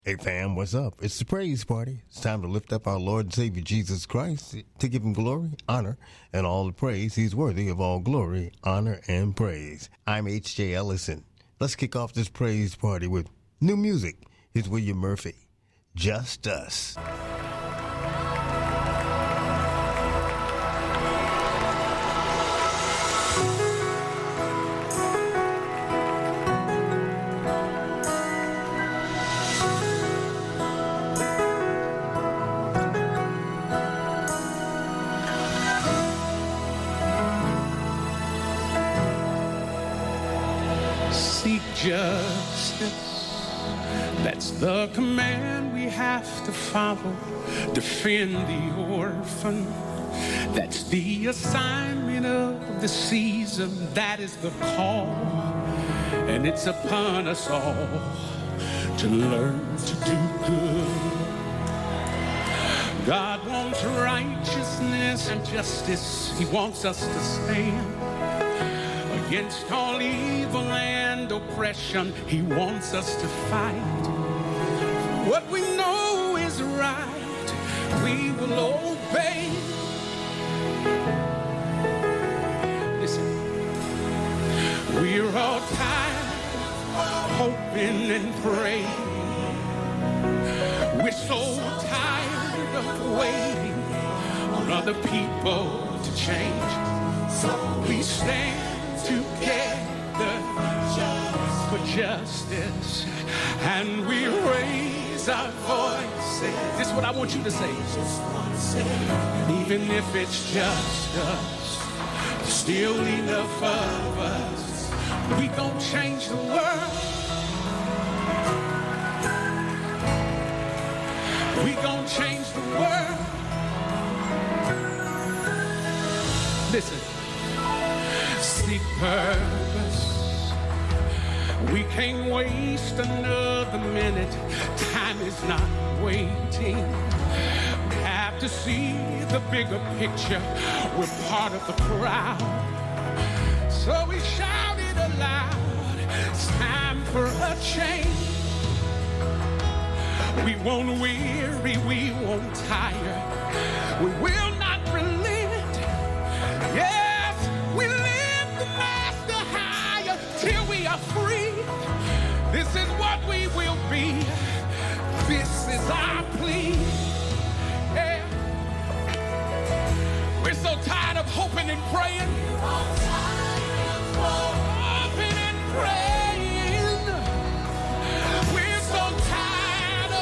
Hey fam, what's up? It's the Praise Party. It's time to lift up our Lord and Savior Jesus Christ, to give him glory, honor, and all the praise. He's worthy of all glory, honor, and praise. I'm H.J. Ellison. Let's kick off this Praise Party with new music. Here's William Murphy, Just Us. Justice, that's the command we have to follow. Defend the orphan, that's the assignment of the season. That is the call, and it's upon us all to learn to do good. God wants righteousness and justice. He wants us to stand against all evil and oppression. He wants us to fight what we know is right. We will obey. Listen, we're all tired of hoping and praying. We're so tired of waiting on other people to change. So we stand together for justice, and we raise our voices. This is what I want you to say. Even if it's just us, still enough of us. We gon' change the world. We gon' change the world. Listen. Seek purpose. We can't waste another minute. Time is not waiting. We have to see the bigger picture. We're part of the crowd. So we shout it aloud. It's time for a change. We won't weary, we won't tire. We will not relent. Yes, we live the master higher till we are free. This is what we will be. This is our plea. Yeah. We're so tired of hoping and praying. Hoping and praying. We're so tired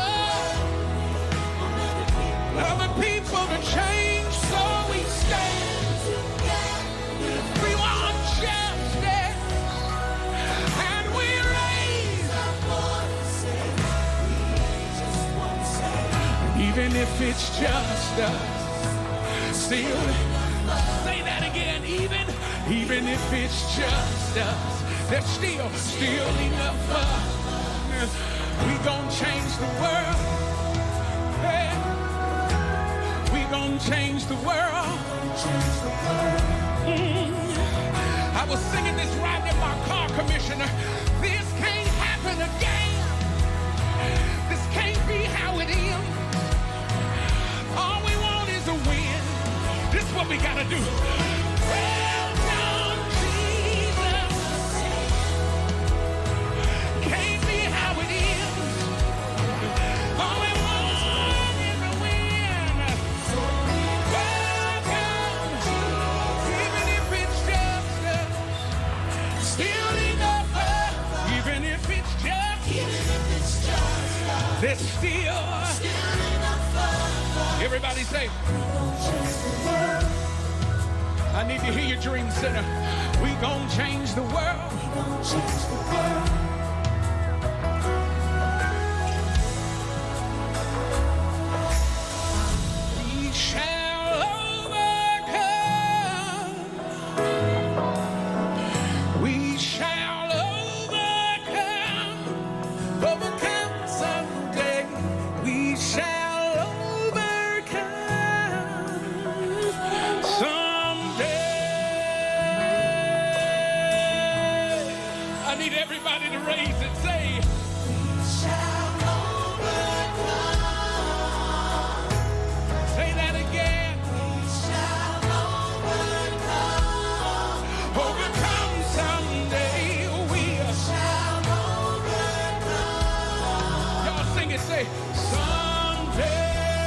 of other people to change, so we stand. We want justice, and we raise our voices. Even if it's just us, still say that again. Even if it's just us, there's still enough of us. We gon' change the world. Hey. We gon' change the world. I was singing this riding in my car, Commissioner. This can't happen again. This can't be how it ends. All we want is a win. This is what we gotta do. Welcome, Jesus. Can't be how it ends. All we want is a win. Welcome, even if it's just us. Still enough of, even if it's just, there's still enough of. Everybody say, I need to hear your dream center. We gon' change the world. We shall overcome. We shall overcome. Overcome someday. We shall overcome someday. I need everybody to Someday, someday.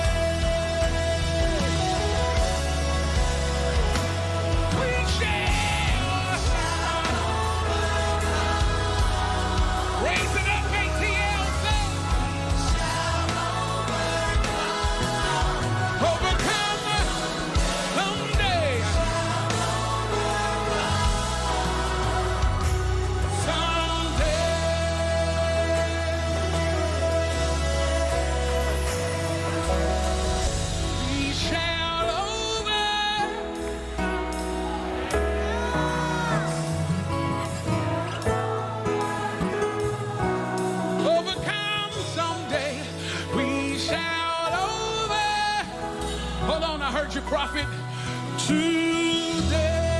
Your prophet today.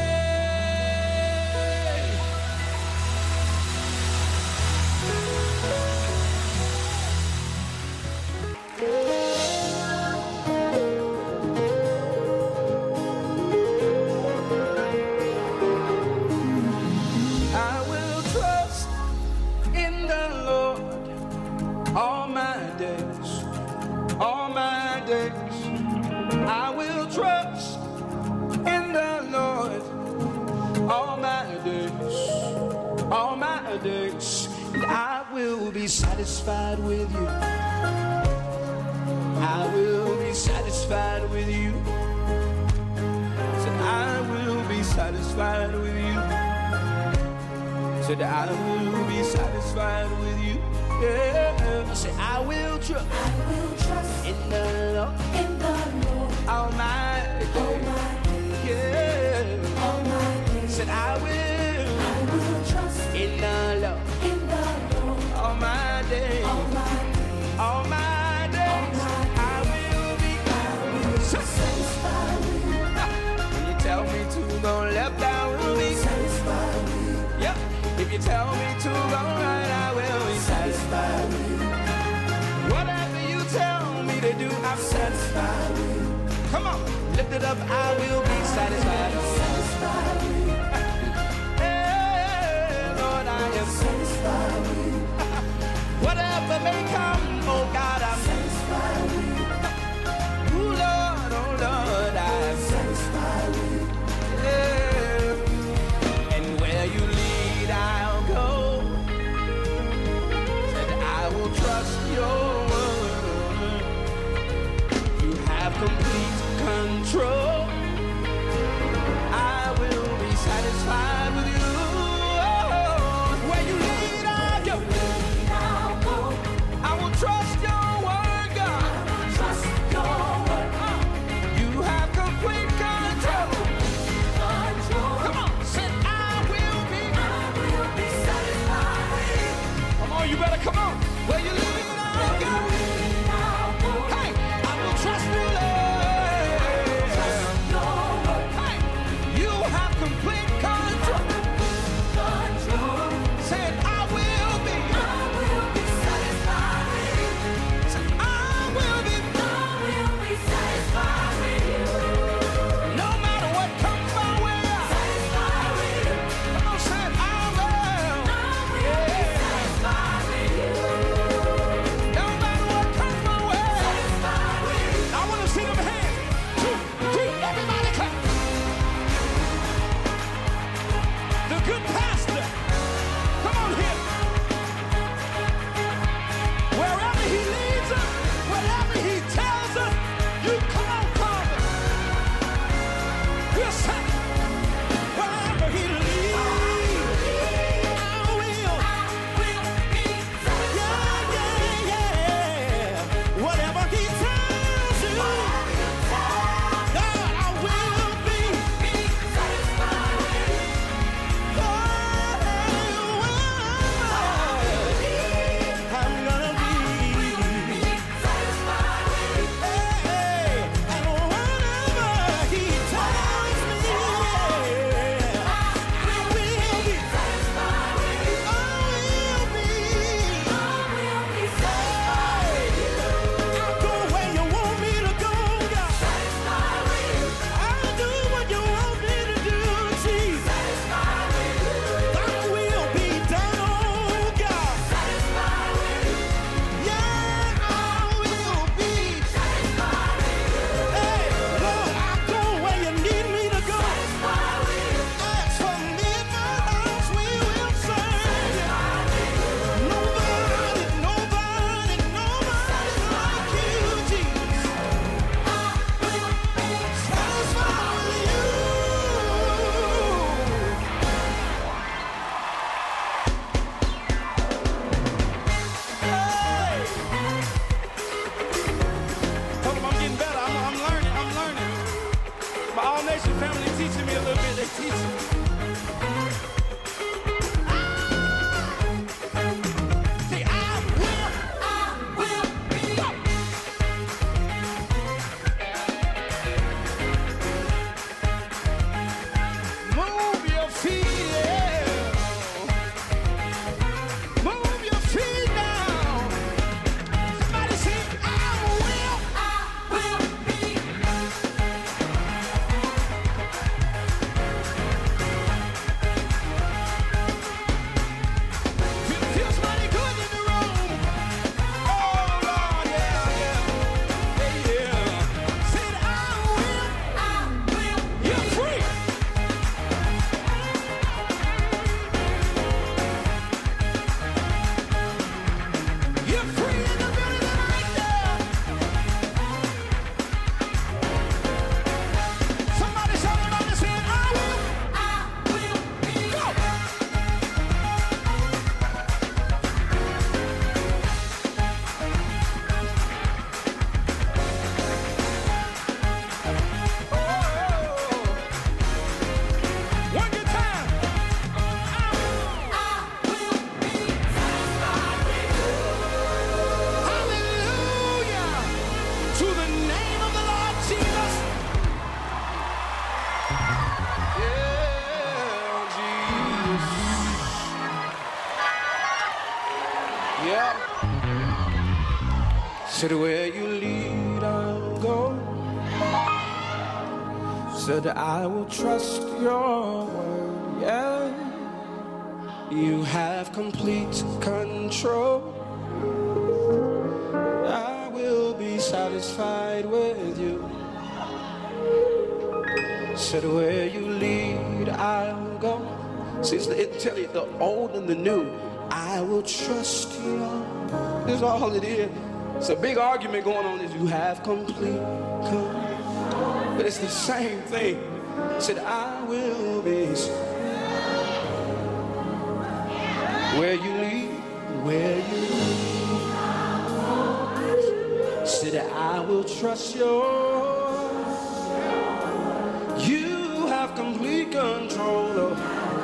I will trust in the Lord all my days, all my days. I will trust in the Lord all my days, all my days, and I will be satisfied with you. I will be satisfied with you. Said I will be satisfied with you. Said I will be satisfied with you. Yeah. Said I will trust in the Lord. All my days, yeah. All my days. Said I will trust in the Lord. All my days, all my days, I will be satisfied with you. When you tell me to go left, I will be satisfied with you. Yep. If you tell me to go right, I will be satisfied with you. Whatever you tell me to do, I'm satisfied with you. Come on, lift it up, I will be satisfied. Hey, Lord, I am satisfied with you. Whatever may come, oh God, I'm satisfied with you. Oh Lord, I am satisfied with you. Yeah. And where you lead, I'll go. Said I will trust your word. You have complete control. I will be satisfied with you. Oh, where you lead, I'll go. I will Said where you lead, I'll go. Said I will trust your word, yeah. You have complete control. I will be satisfied with you. Said where you lead, I'll go. See, it tell you the old and the new. I will trust you. That's all it is. It's a big argument going on. Is you have complete control. But it's the same thing. Said I will be. Where you lead, where you lead. Said I will trust you. You have complete control of.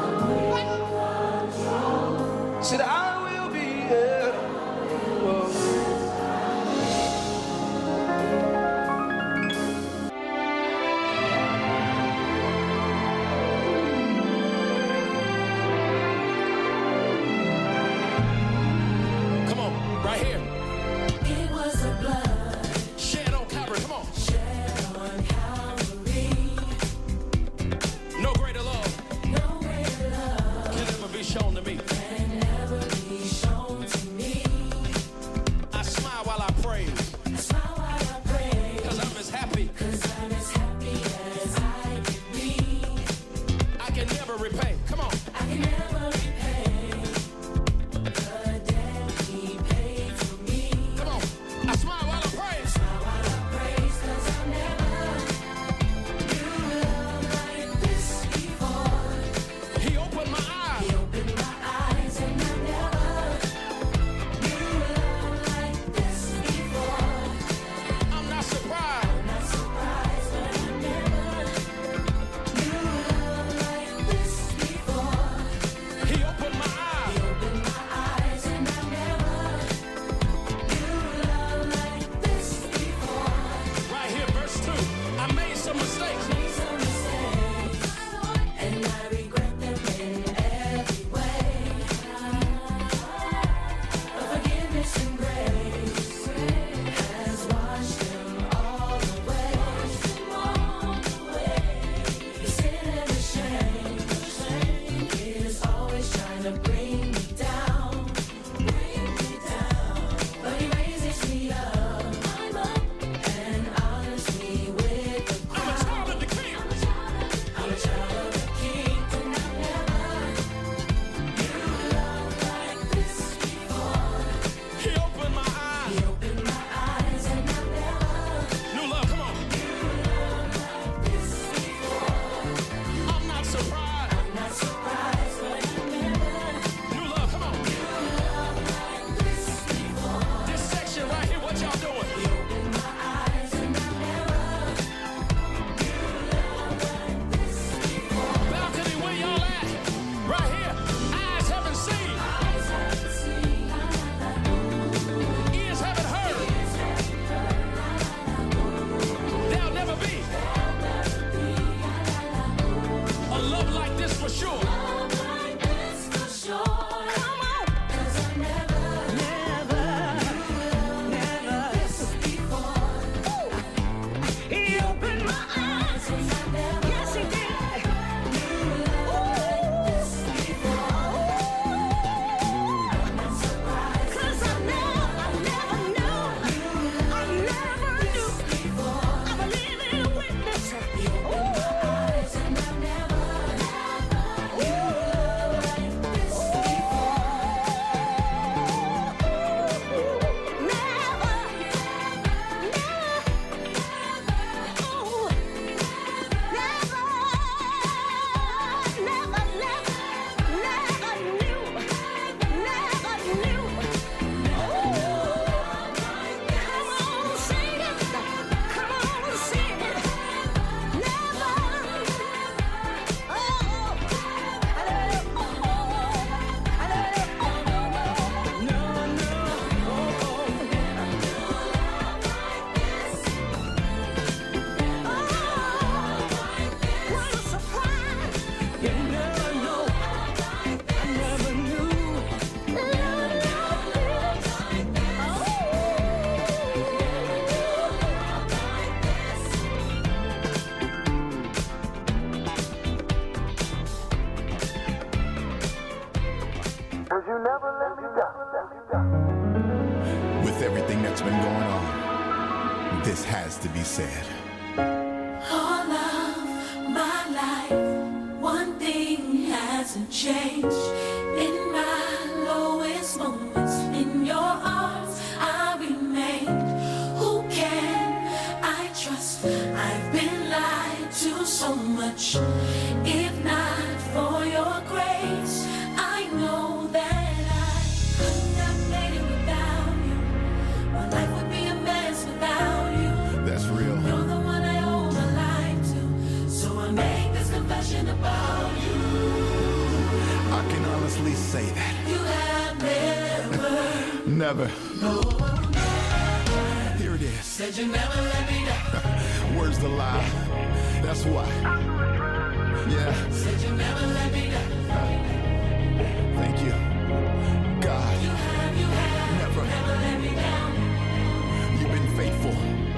Said I will be here. Come on, right here. It was the blood Shed on Calvary. Come on. shed on Calvary. No greater love No greater love can ever be shown to me. can ever be shown to me. I smile while I praise, I smile while I pray, because I'm as happy. 'cause I'm as happy as I can be. I can never repay. Come on. I can never repay the debt he paid for me. Come on. I smile while I praise. Smile while I praise, 'cause I never knew love like this before. He opened my eyes. He opened my eyes and I never knew love like this before. this has to be said. All of my life, one thing hasn't changed. In my lowest moments, in your arms I remain. Who can I trust? I've been lied to so much. If not for your grace, I know that I couldn't have made it without you. My life would be a mess without you. That's real. You're the one I owe my life to, so I make this confession about you. I can honestly say that. You have never, Never. no, Here it is. said you never let me down. Where's the lie? That's why. Yeah. Said you never let me down. Thank you. God. You have Never. never let me down. You've been faithful.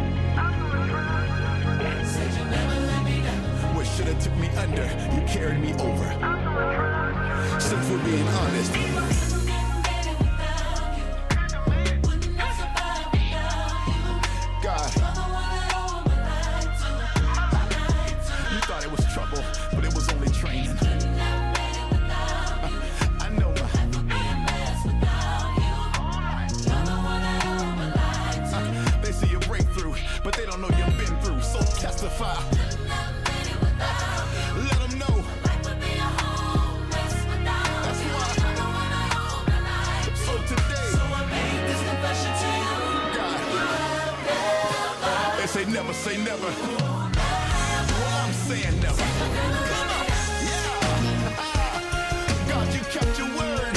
Said you never let me down. What should have took me under, you carried me over. Since we're being honest, Couldn't get it without you. Wouldn't have survived without you. God, You're the one I owe my life to. you thought it was trouble, but it was only training. Couldn't have made it without you. I know my. Would be a mess without you. You're the one I owe my life to. They see a breakthrough, but they don't know you've been through. So testify. Couldn't have made it without you. Let them know. Life would be a whole mess without That's you. why. You're the one I owe my life to. So today, So I make this confession to you. God, they say never. Well, I'm saying never. Come on. Yeah. God, you kept your word.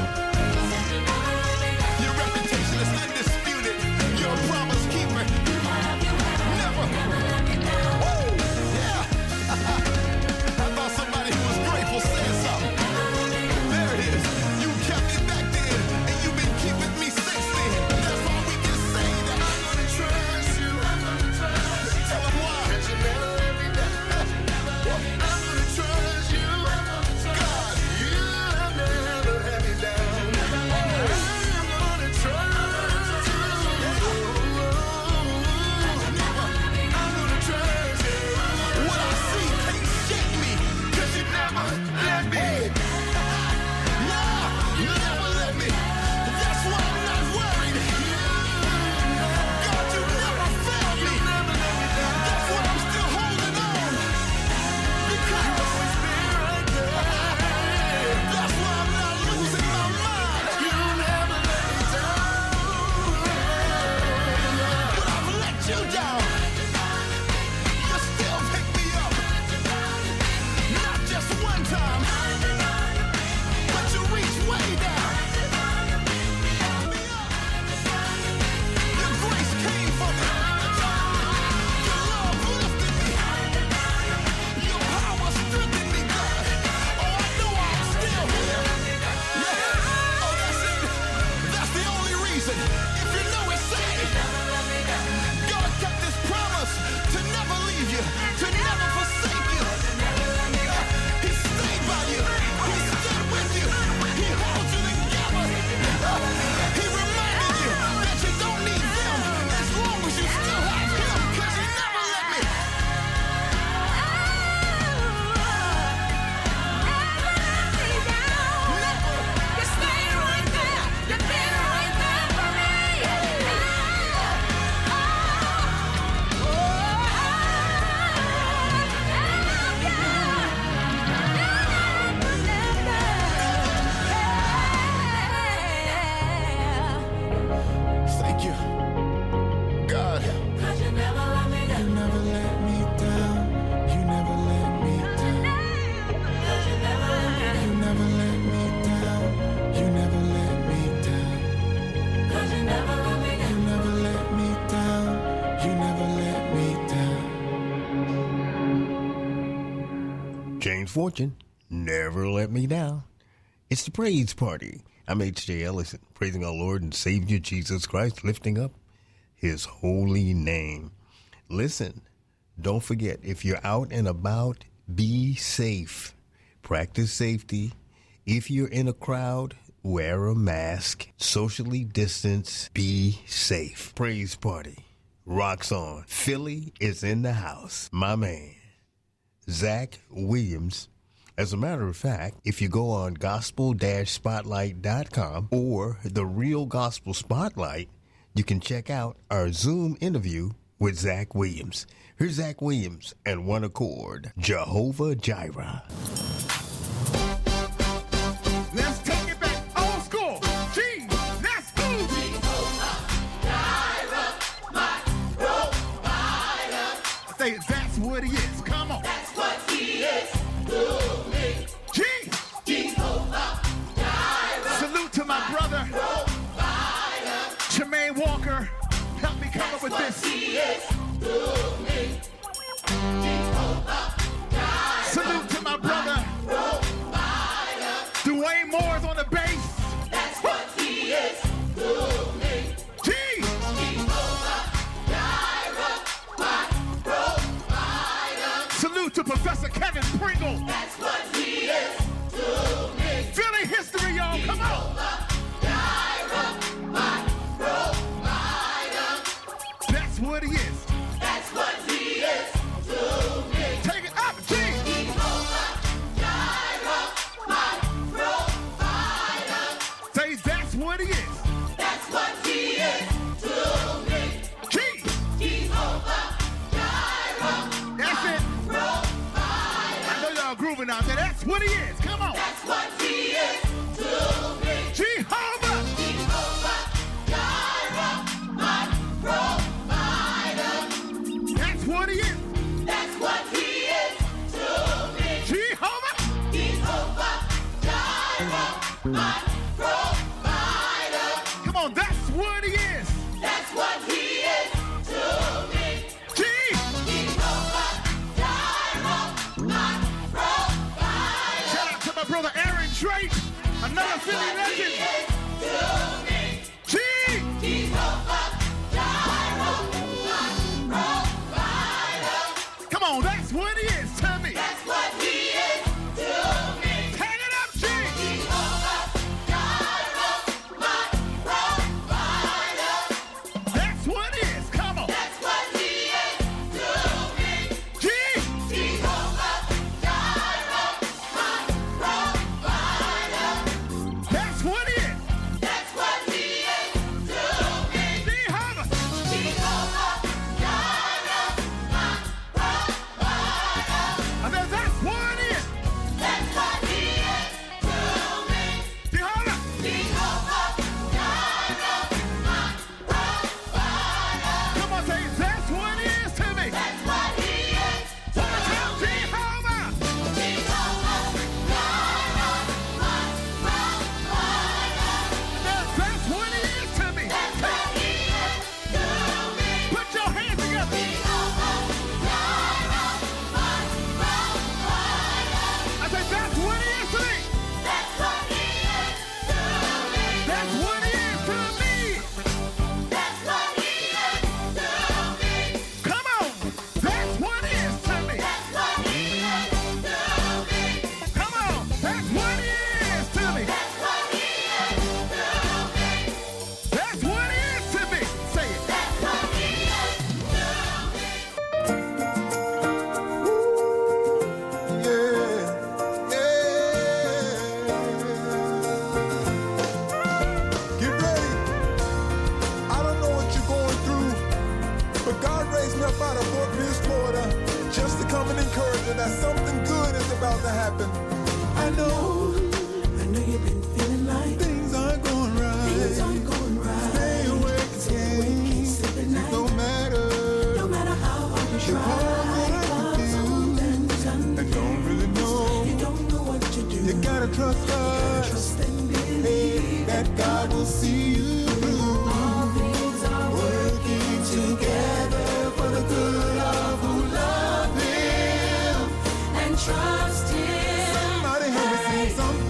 Your reputation is undisputed. You're a promise keeper. Never. Woo. Yeah. I thought somebody who was grateful said something. There it is. You kept me back then, and you've been keeping me since then. That's all we can say. That I'm gonna trust you. Tell them why. You never let me down. I'm gonna trust you. God, you have never let me down. I'm gonna trust you. I'm gonna trust you. What I see can't shake me, 'cause you never let me. Yeah, you never let me. That's why I'm not worried. God, you never failed me. That's why I'm still holding on. Because that's why I'm not losing my mind. You never let me down. But I've let you down. You still pick me up. Not just one time, but you reach way down. Your grace came for me. Your love lifted me. Your power strengthened me, God. Oh, I know I'm still here. Yeah. Oh, that's it. That's the only reason. If you know it, say it. God kept His promise to never leave you, to never forsake you. He stayed by you. He stood with you. He held you together. He reminded you that you don't need them as long as you still have Him, 'cause He never let me. Thank you, God. 'Cause you never let me down. You never let me down. You never let me down. 'Cause you never let me down. You never let me down. You never let me down. 'Cause you never let me down. You never let me down. You never let me down. James Fortune, never let me down. It's the praise party. I'm H.J. Ellison, praising our Lord and Savior Jesus Christ, lifting up His holy name. Listen, don't forget, if you're out and about, be safe. Practice safety. If you're in a crowd, wear a mask. Socially distance. Be safe. Praise party. rocks on. Philly is in the house. My man, Zach Williams. As a matter of fact, if you go on gospel-spotlight.com or the Real Gospel Spotlight, you can check out our Zoom interview with Zach Williams. Here's Zach Williams and One Accord, Jehovah Jireh. Let's take it back. Old school. Gee, let's go. Say that's what he is. Come on. That's what he is to me. Gee. Jehovah Jireh. Salute to my brother, Jermaine Walker. Help me come up with this. He is to me. Jehovah Jireh. Salute to my brother, Dwayne Moore's on the bass. That's what he is to me. Gee. Jehovah Jireh, my provider. Salute to Professor Kevin Pringle. That's what he is to me. Philly history, y'all. Come on. Jireh, my provider. That's what he is. That's what he is to me. Take it up, G. Jehovah Jireh, my provider. Say that's what he is. That's what he is to me. G. Jehovah Jireh, That's it. provider. I know y'all grooving out there. That's what he is. Come on. That's what he is to me. Jehovah. Jehovah Jireh, my provider. That's what he is. That's what he is to me. Jehovah. Jehovah Jireh, my provider. Come on. That's what he is. That's what he is to me. G. Jehovah Jireh, my provider. Shout out to my brother Aaron Drake. Another Philly legend. G. Jehovah Jireh, my provider. Come on. That's what he is. Tell me. That's what he is to me. Turn it up, G. Jehovah Jireh, my provider. That's what it is. Come on. That's what he is to me. G. Jehovah Jireh, my provider. That's what it is. That's what he is to me. Jehovah. Jehovah Jireh, my provider. I said that's what it is. That's what he is to me. Jehovah. Jehovah Jireh, my provider. Come on, say that's what it is to me. That's what he is to One more time, me. Jehovah. Jehovah Jireh, my provider. That's what it is to me. That's what he is to me. Put your hands together. Jehovah Jireh, my provider. I said that's what it is to me. That's what he is to me. That's what it is to me. That's what he is to me. Come on. That's what it is to me. That's what he is to me. Come on. That's what it is to me. That's what he is to me. That's what it is to me. Say it. That's what he is to me. Get ready. I don't know what you're going through, but God raised me up out of Fort Pierce, Florida, just to come and encourage you that something good is about to happen. I know you've been feeling like things aren't going right. things aren't going right. Stay awake, Can't sleep at night. no matter. No matter how hard you try, God's old and done. I don't really know. You don't know what to do. You gotta trust God. Trust and Hey, believe. that God will see you through. All things are working together for the good of who love Him and trust Him. Somebody help me sing something.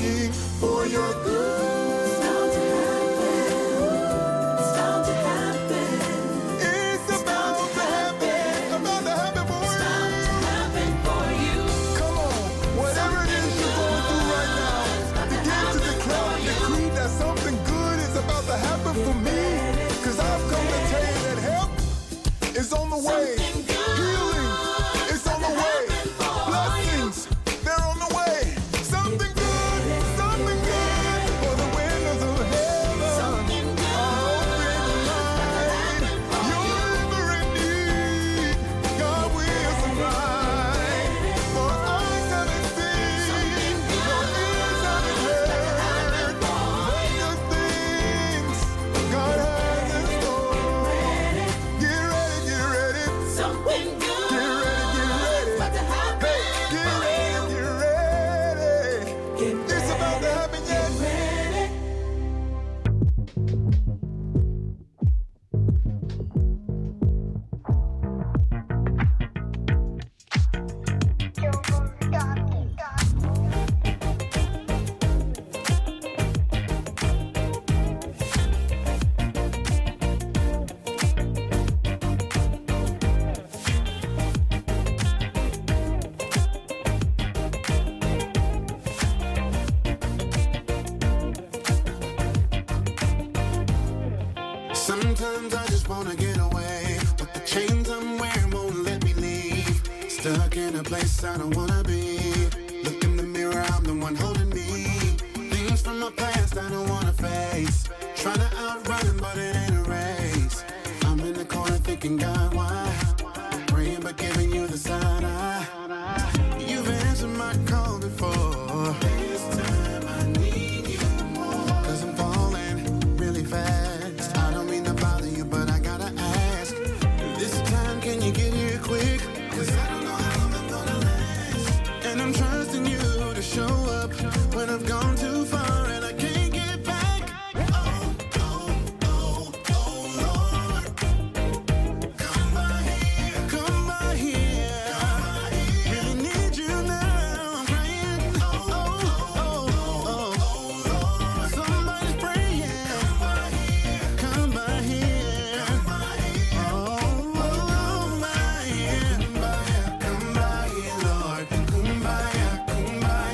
working for your good. It's bound to happen. It's about to happen. About to happen for It's bound to happen for you. Come on, whatever it is you're going through right now, begin to declare and decree that something good is about to happen for me. Because I've come to tell you that help is on the way. Healing is on the way. Blessings, they're on the way. Something good for the windows of heaven are open tonight. You're ever in need, God will supply. For eyes haven't seen, nor ears haven't heard the good things God has in store. Get ready. Something good. Get ready. About to happen. Get ready. It's about to happen, yes. Sometimes I just wanna get away, but the chains I'm wearing won't let me leave. Stuck in a place I don't wanna be. Look in the mirror, I'm the one holding me. Things from my past I don't wanna face. Trying to outrun them, but it ain't a race. I'm in the corner thinking, God, why? Praying but giving you the side eye. You've answered my call before. This time I need you more. 'Cause I'm falling really fast. I don't mean to bother you, but I gotta ask. This time, can you get here quick? 'Cause I don't know how long I'm gonna last. And I'm trusting you to show up when I've gone too far and I can't get back. Oh, Lord. Come by here. Really need you now. I'm praying. Lord. Somebody's praying. Come by here. Oh, my here. Come by here, Lord. Come by here. Come by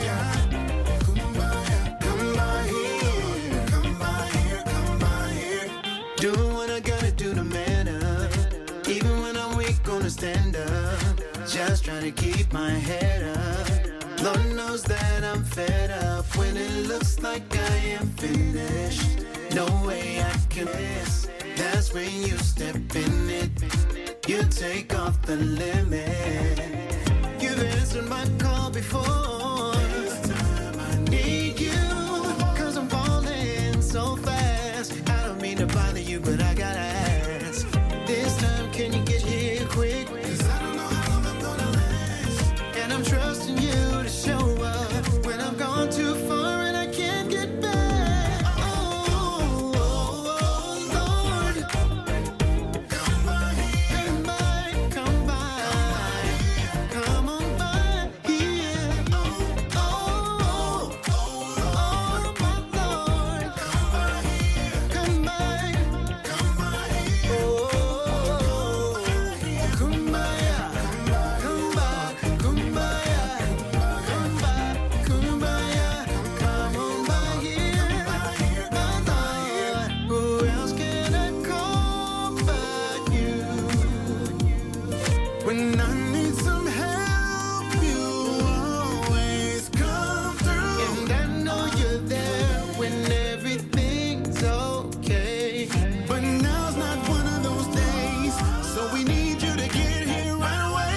here. Doing what I gotta do to man up. Even when I'm weak, gonna stand up. Just trying to keep my head up. Lord knows that I'm fed up when it looks like I am finished. No way I can miss. That's when you step in it. You take off the limit. You've answered my call before. This time I need you. 'Cause I'm falling so fast. I don't mean to bother you, but I gotta ask. This time, can you get here quick? 'Cause I don't know how long I'm gonna last. And I'm trusting you to show up when I've gone too far and I can't get back. Oh, Lord. Come by here. Come on by here. Oh, my Lord. Come by here. Come by. Oh, kumbaya. Kumbaya. Come on by here. My Lord. Who else can I call but you? When I need some help, you always come through. And I know you're there when everything's okay. But now's not one of those days, so we need you to get here right away.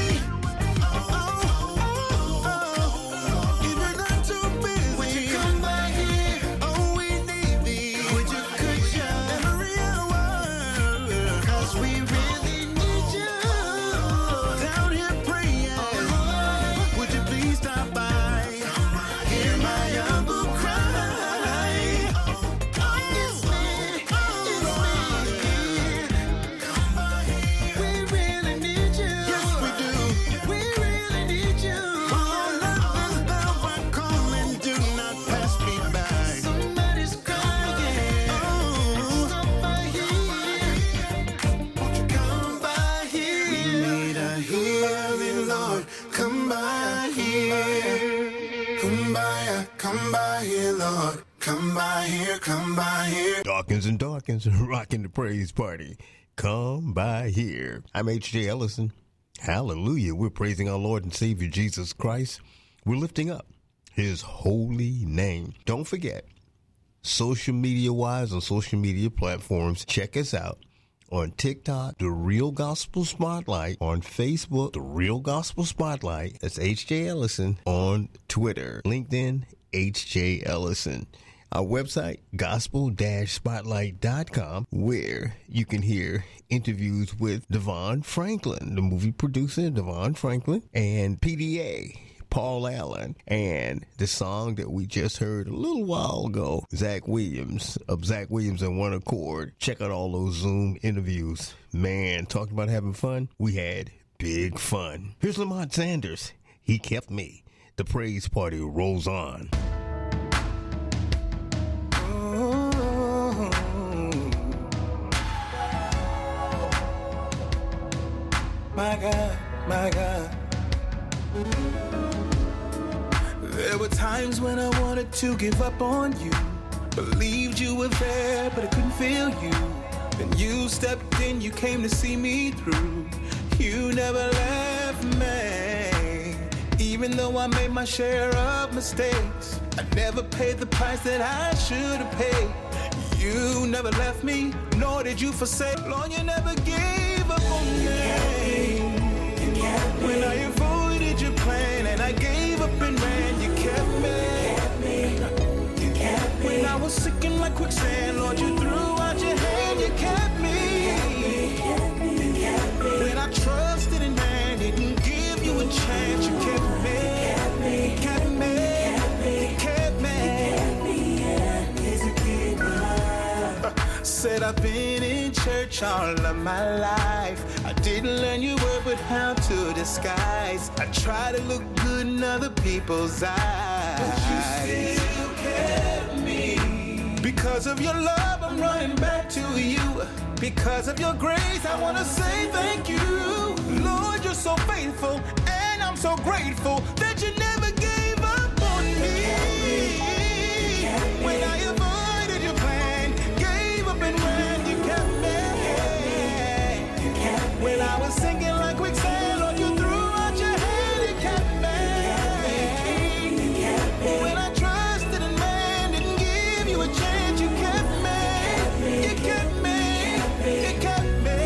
If you're not too busy, would you come by here? Oh, we need thee. Would you could just every hour? 'Cause we really need you. Down here praying. Lord, come by here. Come by here, Lord. Come by here, come by here. Dawkins and Dawkins, rocking the praise party. Come by here. I'm H.J. Ellison. Hallelujah. We're praising our Lord and Savior Jesus Christ. We're lifting up his holy name. Don't forget, social media-wise on social media platforms, check us out. On TikTok, The Real Gospel Spotlight. On Facebook, The Real Gospel Spotlight. That's H.J. Ellison. On Twitter, LinkedIn, H.J. Ellison. Our website, gospel-spotlight.com, where you can hear interviews with Devon Franklin, the movie producer, Devon Franklin, and PDA, Paul Allen, and the song that we just heard a little while ago, Zach Williams, of Zach Williams and One Accord. Check out all those Zoom interviews. Man, talking about having fun, we had big fun. Here's Lamont Sanders. He kept me. The praise party rolls on. My God, my God. There were times when I wanted to give up on you. Believed you were there, but I couldn't feel you. Then you stepped in, you came to see me through. You never left me. Even though I made my share of mistakes, I never paid the price that I should have paid. You never left me, nor did you forsake. Lord, you never gave up on me. When I avoided your plan and I gave up and ran, you kept me. When I was sick in my quicksand, Lord, you threw out your hand, you kept me. When I trusted in man, didn't give you a chance, you kept me. Kept me. Kept me. Said I've been in church all of my life. I didn't learn your word, but how to disguise. I try to look good in other people's eyes, but you still kept me. Because of your love, I'm running back to you. Because of your grace, I want to say thank you. Lord, you're so faithful, and I'm so grateful that you never gave up on me. When I avoided your plan, gave up and ran, you kept me. When I was sinking like quicksand, Lord, you threw out your hand and kept me. When I trusted in man, didn't give you a chance, you kept me. You kept me. You kept me.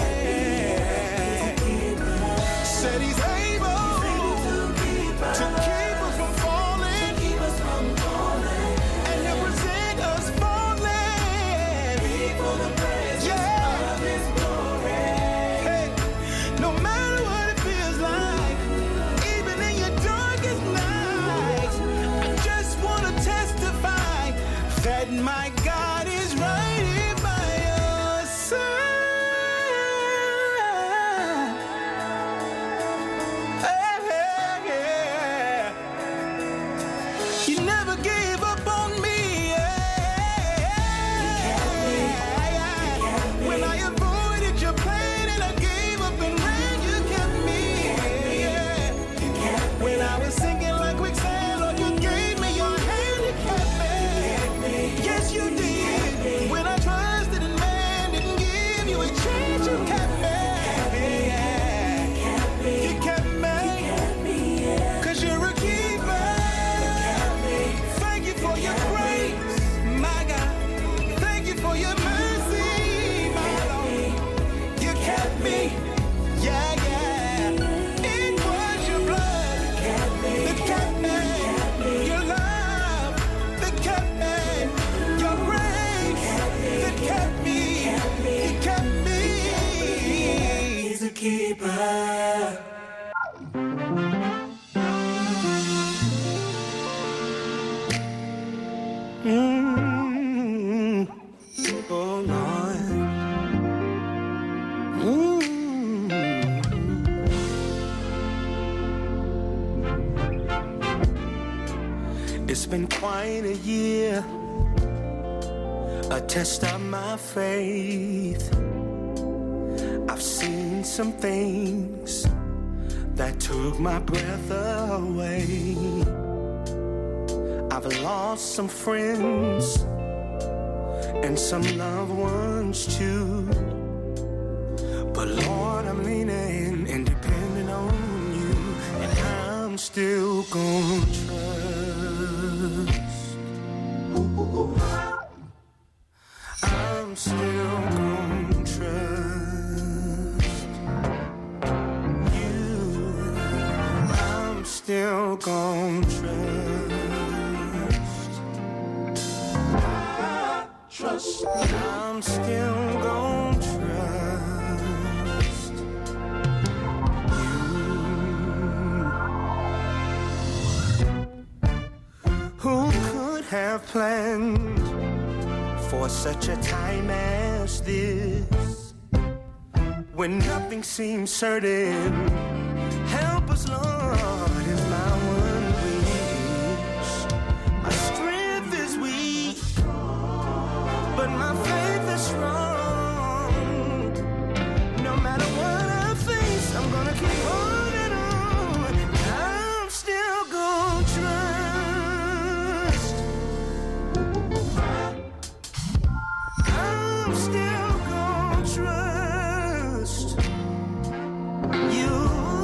Said he's able to keep us from falling, and he'll present us falling before the presence of his glory. Hey, no matter what it feels like, even in your darkest nights, I just want to testify that my God is right here by your side. Yeah. You never gave up on me. When I avoided your plan and I gave up and ran, you kept me. When I was sinking like quicksand, Lord, you gave me your hand, you kept me. Yes, you did. When I trusted in man, didn't give you a chance, you kept me. You kept me. 'Cause you're a keeper. Thank you for your grace, my God. Thank you for your mercy, my Lord. You kept me. Yeah, yeah. It was your blood that kept me. Your love that kept me. Your grace that kept me. You kept me. He's a keeper. Oh Lord. It's been quite a year, a test of my faith. I've seen some things that took my breath away. I've lost some friends and some loved ones too. But Lord, I'm leaning and depending on you, and I'm still gonna trust. I'm still gonna trust you. I'm still gonna trust. I'm still gonna trust you. Who could have planned for such a time as this, when nothing seems certain? Help us, Lord, is my one wish. My strength is weak, but my faith is strong. No matter what I face, I'm gonna keep holding on. I'm still gonna trust. I'm still gonna trust you.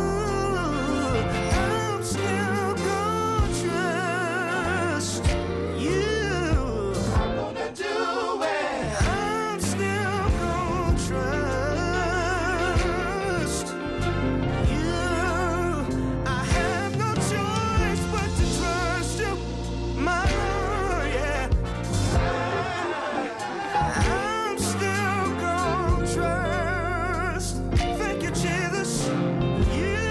I'm still gonna trust you. I'm gonna do it. I'm still gonna trust you. I have no choice but to trust you, my Lord, yeah. I'm still gonna trust. Thank you, Jesus. You,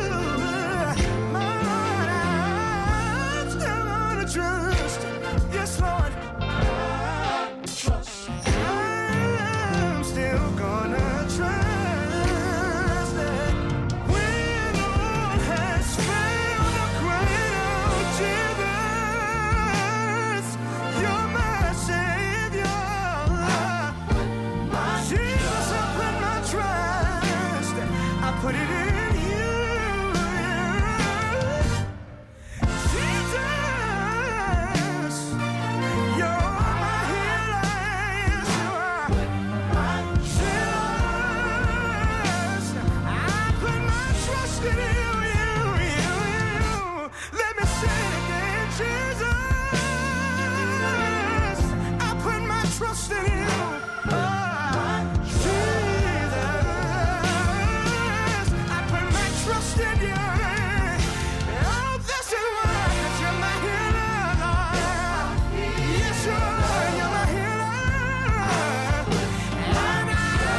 my Lord, I'm still gonna trust. Yes, Lord. Trust. I'm still gonna trust that when all has failed, I cry out, Jesus, you're my Savior. Jesus, I put my trust, I put it in you. Jesus, you're my healer. Yes, you are. Jesus, I put my trust in you. Let me say it again, Jesus, I put my trust in you. Jesus, I put my trust in you. Oh, this is why, 'cause you're my healer, Lord. Yes, you are, you're my healer. And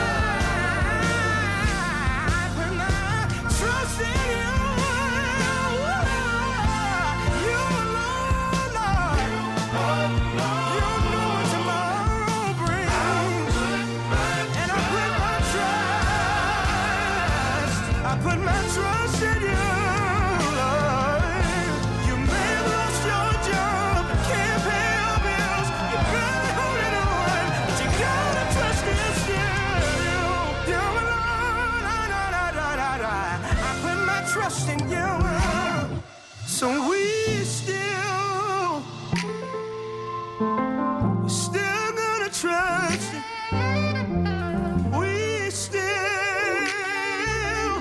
I put my trust in you. You alone, Lord. You know what tomorrow brings. And I put my trust in you, Lord. You may have lost your job, can't pay your bills, you're barely holding on, but you gotta trust in still. You're my Lord, I put my trust in you. So we're still gonna trust you. We still,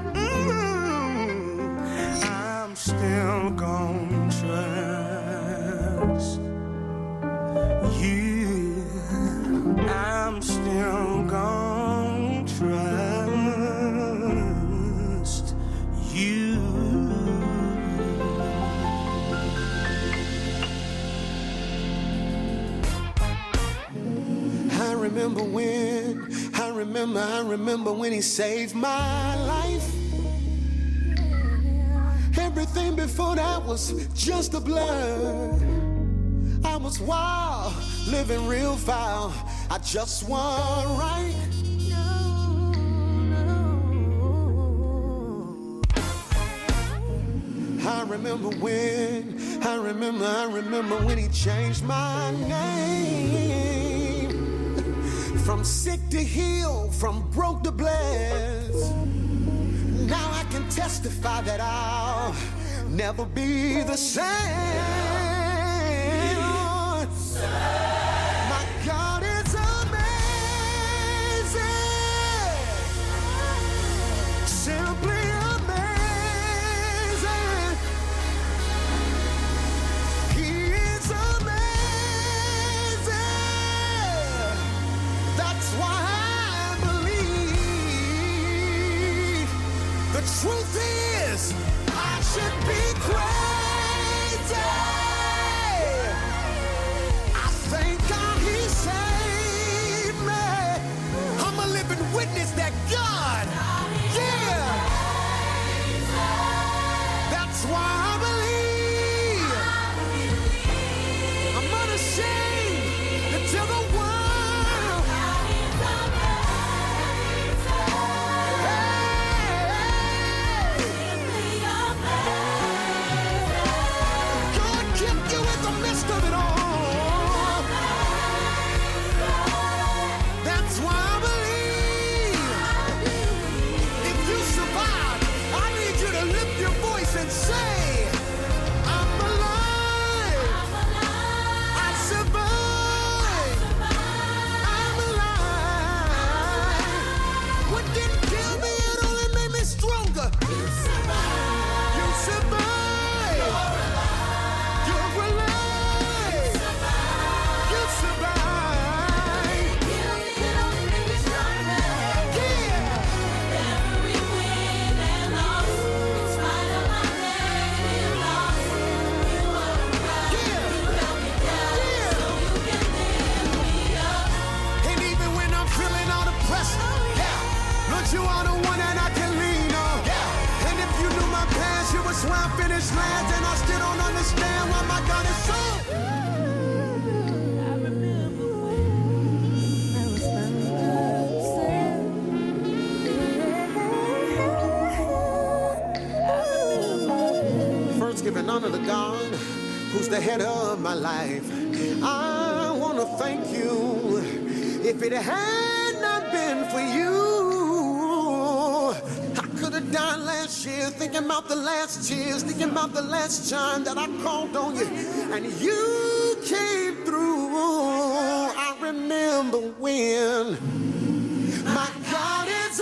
I'm still gonna trust you. I'm still gonna trust you. I remember when he saved my life. Everything before that was just a blur. I was wild, living real foul. I just want right. I remember when he changed my name. From sick to heal, from broke to blessed. Now I can testify that I'll never be the same. My God is amazing, simply amazing. He is amazing. That's why I believe. The truth is, I should be crazy. I thank God He saved me. I'm a living witness that God, yeah. That's why I believe. I'm unashamed to tell the world. God kept you in the midst of it all. That's why I believe. If you survive, I need you to lift your voice and say, I'm alive. I survived. I'm alive. What didn't kill me, it only made me stronger. You survived. You survived. You're alive. You survived. And even when I'm feeling all depressed, Lord, you are the one that I can lean on. And if you knew my past, you would swear I finished last, and I still don't understand why my God is so. First, giving honor to God, who's the head of my life. I want to thank you. If it had not been for you, I could have died last year, thinking about the last tears, thinking about the last time that I called on you, and you came through. I remember when. My God is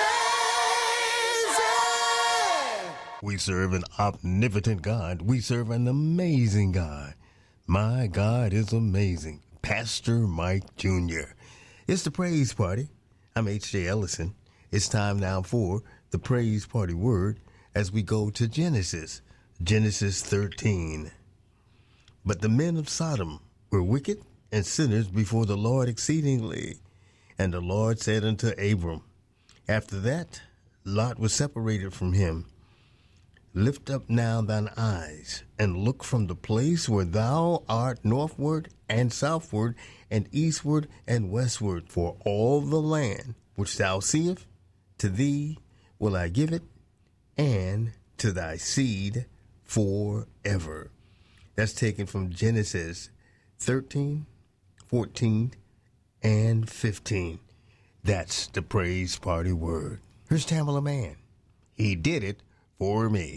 amazing. We serve an omnipotent God. We serve an amazing God. My God is amazing. Pastor Mike Jr. It's the Praise Party. I'm H.J. Ellison. It's time now for the Praise Party word as we go to Genesis 13. But the men of Sodom were wicked and sinners before the Lord exceedingly. And the Lord said unto Abram, after that, Lot was separated from him. Lift up now thine eyes, and look from the place where thou art northward and southward, and eastward and westward, for all the land which thou seest, to thee will I give it, and to thy seed forever. That's taken from Genesis 13, 14, and 15. That's the Praise Party word. Here's Tamala Mann. He did it for me.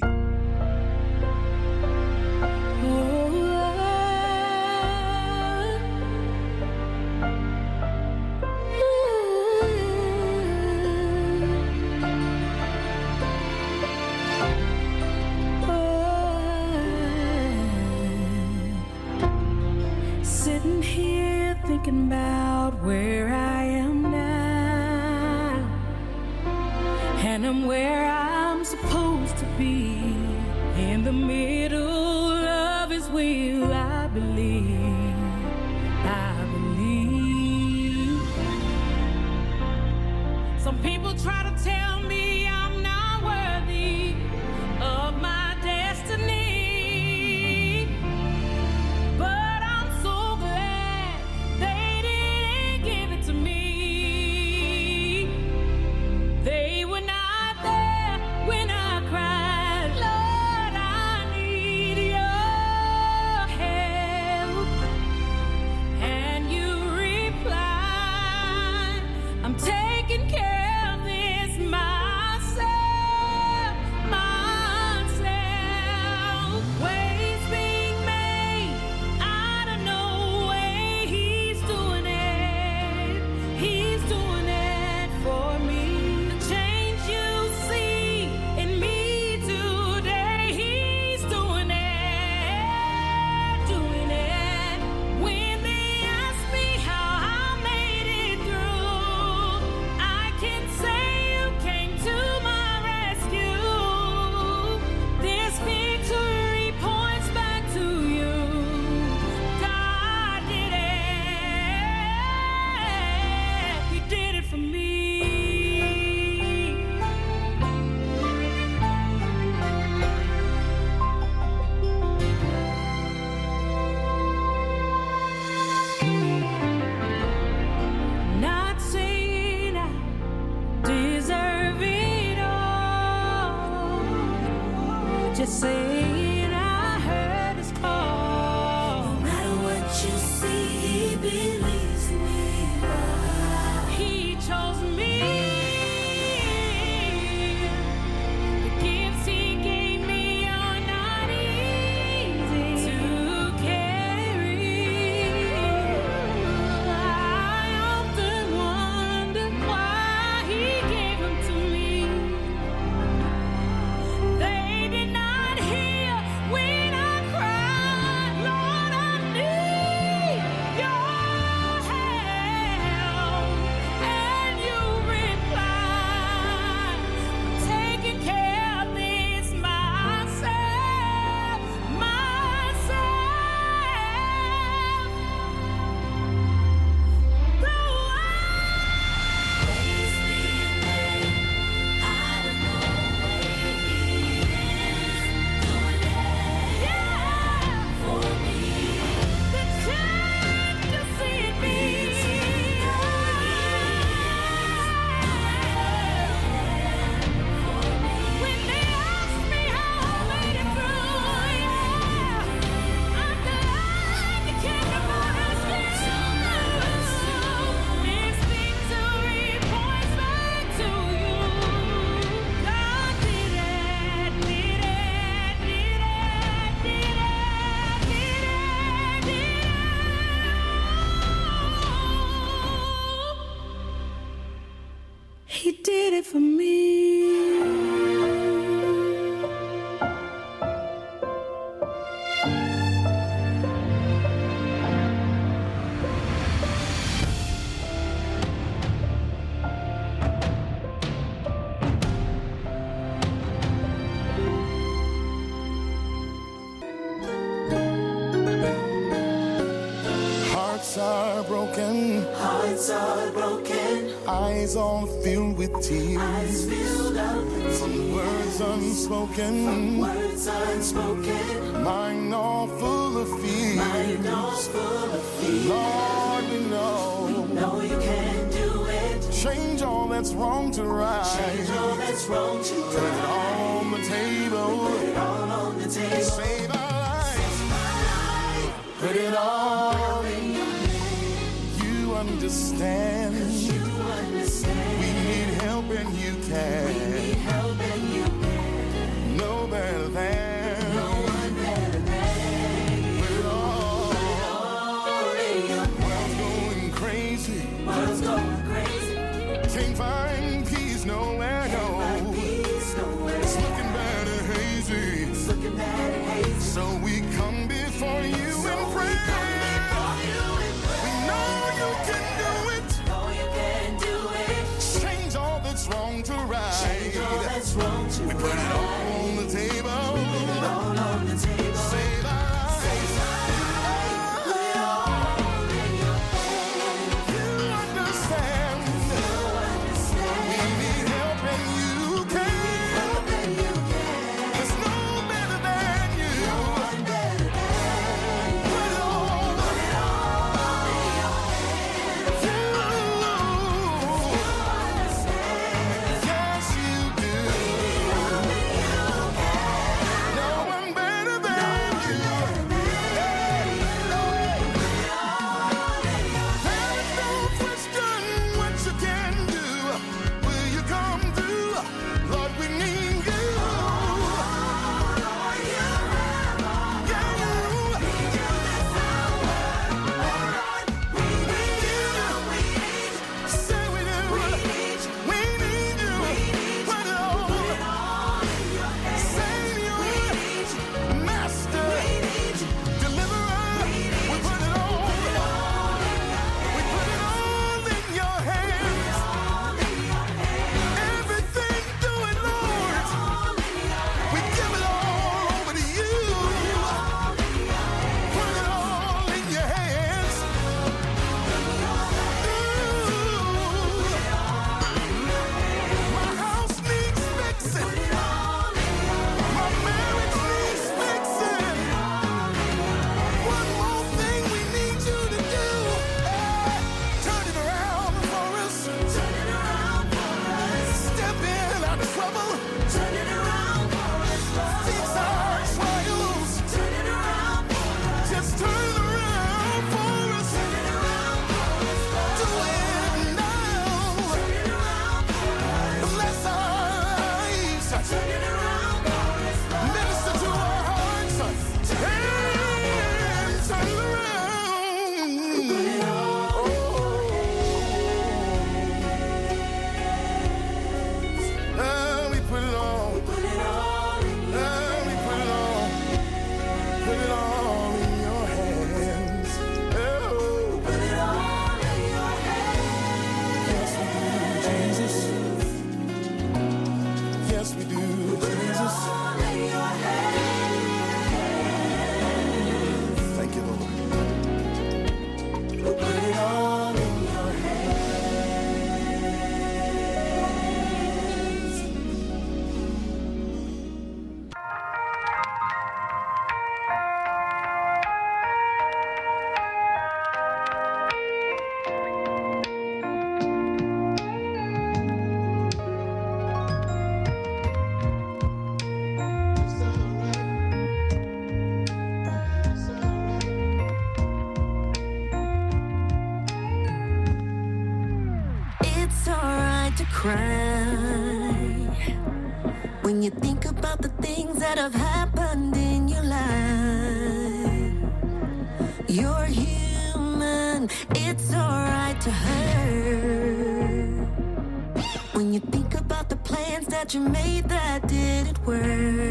Sitting here thinking about where I am now, and I'm where I'm supposed to be, in the middle of His will. I believe, I believe. Some people try to tell me I'm not worthy of my destiny, but I'm so glad they didn't give it to me. They were not there when I cried, Lord, I need your help. And you replied, I'm taking care of them. just saying I heard his call. No matter what you see, he believes in me. He chose me. The gifts he gave me are not easy to carry. I often wonder why he gave them to me. They did not hear when I cried, Lord, I need your help. And you replied, I'm taking care of this myself. He did it for me. Hearts are broken, Hearts are broken, eyes all filled with tears. eyes filled up with From words unspoken, words unspoken, mind all full of fear. mind all full of fear. Lord, we know, No, you can't do it. change all that's wrong to right. Change all that's wrong to Put it all on the table, put it all on the table. save our lives. Put it all in your hands. You understand. You understand. We need help and you can. Need help and you can. No better than. No one better than Put it all. all in your World's going crazy. world's going crazy. Can't find peace nowhere, no. Peace nowhere. It's looking bad and hazy. It's looking bad and hazy. So we come before you and pray. We know you can do it. No, you can't do it. Change all that's wrong to right. Change all that's cry when you think about the things that have happened in your life. You're human, it's alright to hurt. When you think about the plans that you made that didn't work.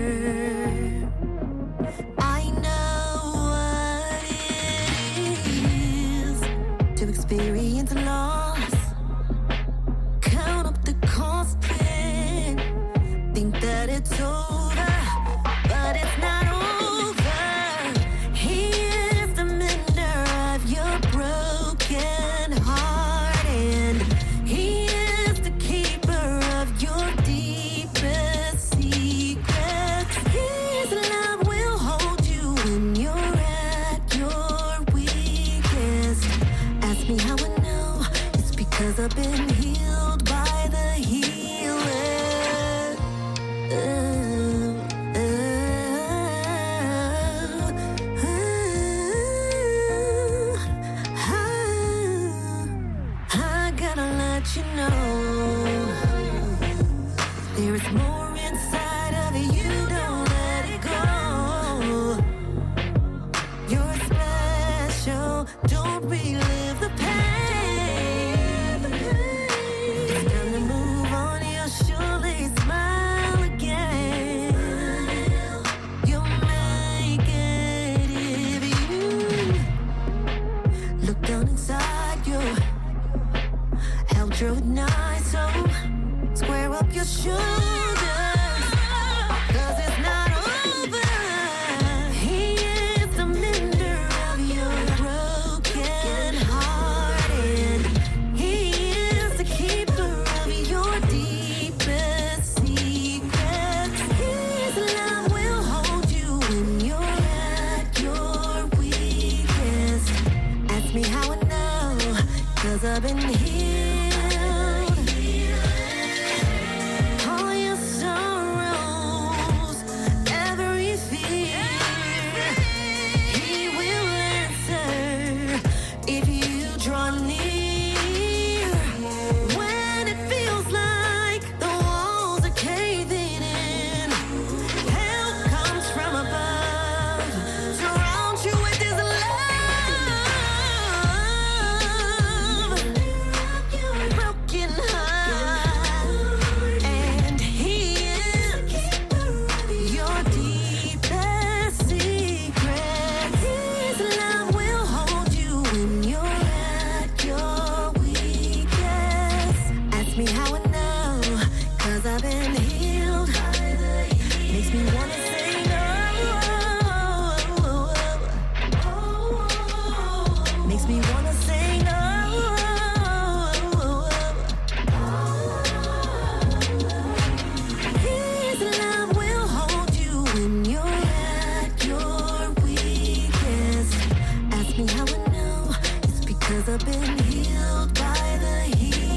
I know what it is to experience loss. Count up the cost and think that it's over, but it's not over. He is the mender of your broken heart, and he is the keeper of your deepest secrets. His love will hold you when you're at your weakest. Ask me how I know, it's because I've been healed by the healer. I gotta let you know, there is more inside of you, don't let it go. You're special, don't relive the pain. It's time to move on, you'll surely smile again. You'll make it if you look down inside you. Held you at night, so square up your shoulders, 'cause it's not over. He is the mender of your broken heart, and he is the keeper of your deepest secrets. His love will hold you when you're at your weakest. Ask me how I know, 'cause I've been healed. All your sorrows, every fear, he will answer if you draw near. When it feels like the walls are caving in, help comes from above, surround you with his love. Broken heart, and he is your deepest secret. His love will hold you when you're at your weakest. Ask me how I know, 'cause I've been healed. Makes me wanna sing, makes me wanna sing, His love will hold you when you're at your weakest. Ask me how I know, it's because I've been healed by the healer.